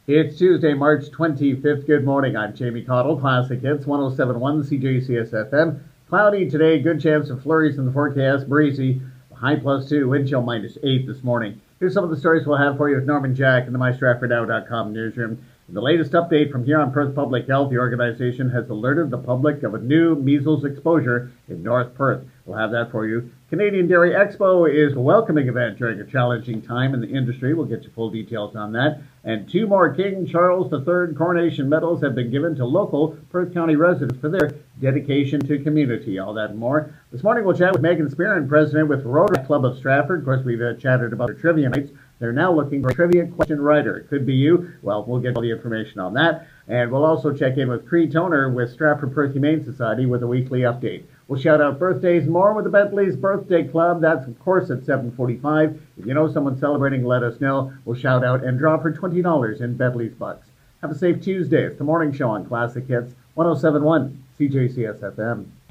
It's Tuesday, March 25th. Good morning. I'm Jamie Cottle. Classic Hits 1071 CJCS FM. Cloudy today. Good chance of flurries in the forecast. Breezy. High +2. Wind chill -8 this morning. Here's some of the stories we'll have for you with Norman Jack in the MyStratfordNow.com newsroom. In the latest update from here on Perth Public Health, the organization has alerted the public of a new measles exposure in North Perth. We'll have that for you. Canadian Dairy Expo is a welcoming event during a challenging time in the industry. We'll get you full details on that. And 2 more King Charles III Coronation Medals have been given to local Perth County residents for their dedication to community. All that and more. This morning we'll chat with Megan Spearin, president with Rotary Club of Stratford. Of course, we've chatted about their trivia nights. They're now looking for a trivia question writer. It could be you. Well, we'll get all the information on that. And we'll also check in with Cree Toner with Stratford Perth Humane Society with a weekly update. We'll shout out birthdays more with the Bentley's Birthday Club. That's, of course, at 7:45. If you know someone celebrating, let us know. We'll shout out and draw for $20 in Bentley's Bucks. Have a safe Tuesday. It's the morning show on Classic Hits 1071 CJCS FM.